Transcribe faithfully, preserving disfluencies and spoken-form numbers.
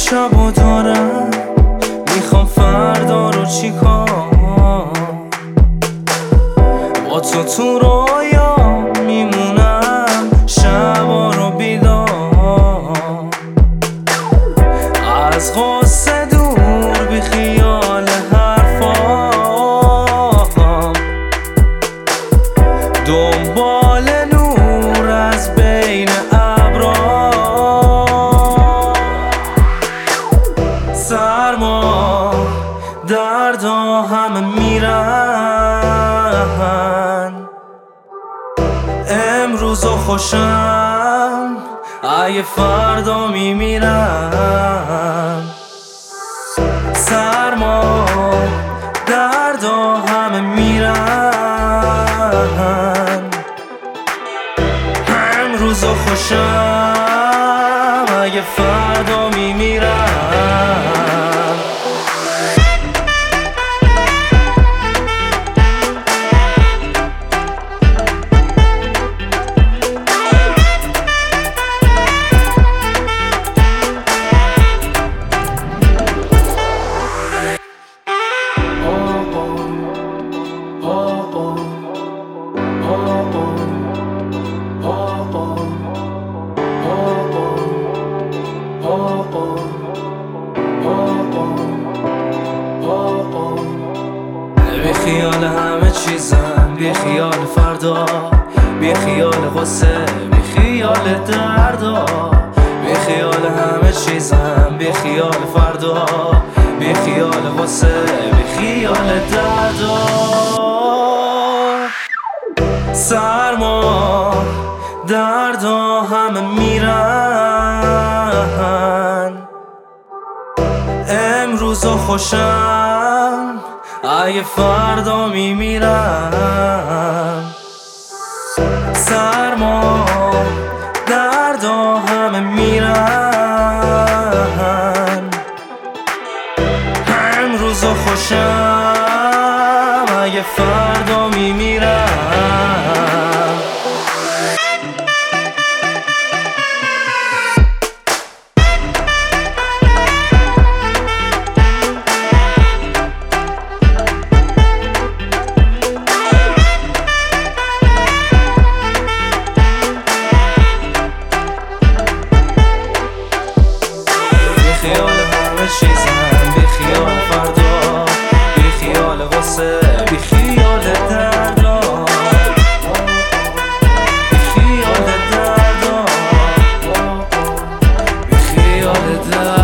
شبو دارم، میخوام فردا رو چیکار. با تو تو رویا میمونم، شبا رو بیدار. از غصه دور بی خیال حرفام، دنبال نور از بین ابرا. سرما دردا همه میرن، امروز و خوشم اگه فردا میمیرم. سرما دردا همه میرن، امروز و خوشم اگه فردا میمیرم. بی خیال همه چیزم، بی خیال فردا، بی خیال غصه، بی خیال دردا. بی خیال همه چیزم، بی خیال فردا، بی خیال غصه، بی خیال دردا. سرما دردا همه میرن، امروز و خوشم اگه فردا میمیرم. سرما دردا همه میرن، امروز و خوشم اگه فردا میمیرم. چیزم بی خیال فردا، بی خیال غصه، بی خیال دردا، بی خیال دردا، بی خیال دردا.